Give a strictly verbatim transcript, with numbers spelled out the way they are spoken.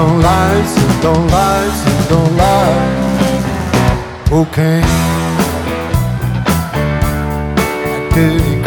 don't lie, so don't lie, so don't lie. Okay, I did it.